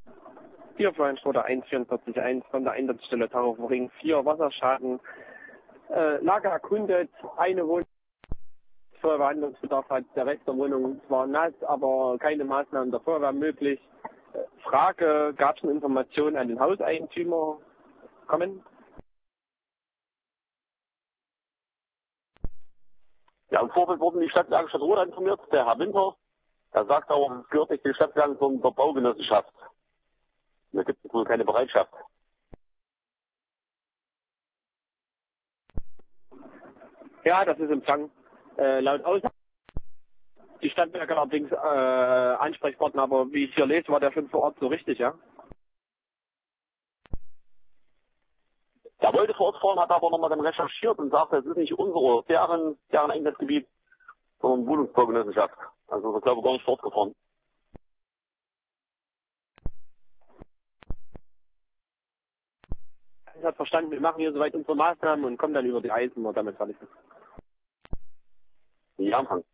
Hier Florianstraße 144.1 von der Einsatzstelle Tarnhofer Ring 4 Wasserschaden. Lage erkundet, eine Wohnung Feuerwehrhandlungsbedarf hat, der Rest der Wohnung zwar nass, aber keine Maßnahmen der Feuerwehr möglich. Frage, gab es eine Information an den Hauseigentümer? Kommen? Ja, im Vorfeld wurden die Stadtwerke Stadt Roda informiert, der Herr Winter. Er sagt auch, es gehört nicht den Stadtwerken, sondern der Baugenossenschaft. Da gibt es wohl keine Bereitschaft. Ja, das ist Empfang. Laut Aussage die Stadtwerke allerdings Ansprechpartner, aber wie ich hier lese, war der schon vor Ort so richtig, ja? Der wollte vor Ort fahren, hat aber nochmal dann recherchiert und sagt, es ist nicht unser, deren Einsatzgebiet, sondern Wohnungsbaugenossenschaft. Also, ich glaube, gar nicht fortgefahren. Ich habe verstanden, wir machen hier soweit unsere Maßnahmen und kommen dann über die Eisen, wo damit fertig ist. Ja, Anfang.